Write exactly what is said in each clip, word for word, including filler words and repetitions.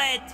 Balet.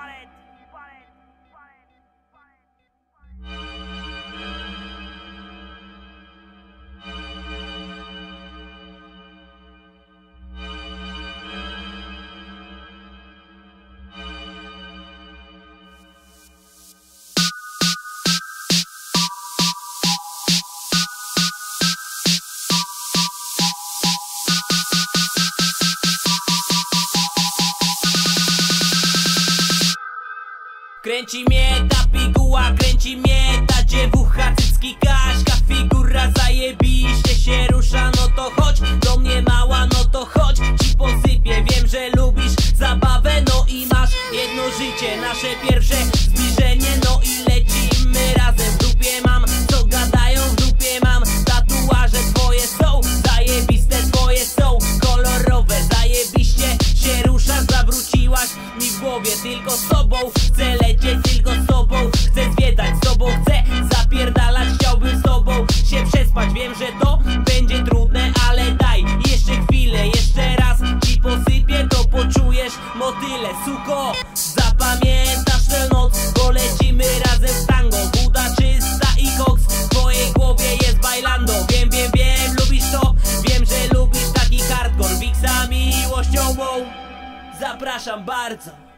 Kręci mnie ta piguła, kręci mnie ta dziewucha, cycki, Kaśka, figura, zajebiście się rusza. No to chodź do mnie mała, no to chodź, ci posypię. Wiem, że lubisz zabawę, no i masz jedno życie, nasze pierwsze zbliżenie. No i lecimy razem, w dupie mam, co gadają, w dupie mam. Tatuaże twoje są zajebiste, twoje są kolorowe, zajebiście się ruszasz. Zawróciłaś mi w głowie, tylko z tobą chcę lecieć, tylko z tobą chcę zwiedzać, z tobą chcę zapierdalać, chciałbym z tobą się przespać. Wiem, że to będzie trudne, ale daj jeszcze chwilę, jeszcze raz ci posypię, to poczujesz motyle. Suko, zapamiętasz tę noc, bo lecimy razem w tango. Woda czysta i koks, w twojej głowie jest bailando. Wiem, wiem, wiem, lubisz to, wiem, że lubisz taki hardcore. Wiksa miłością mą zapraszam bardzo.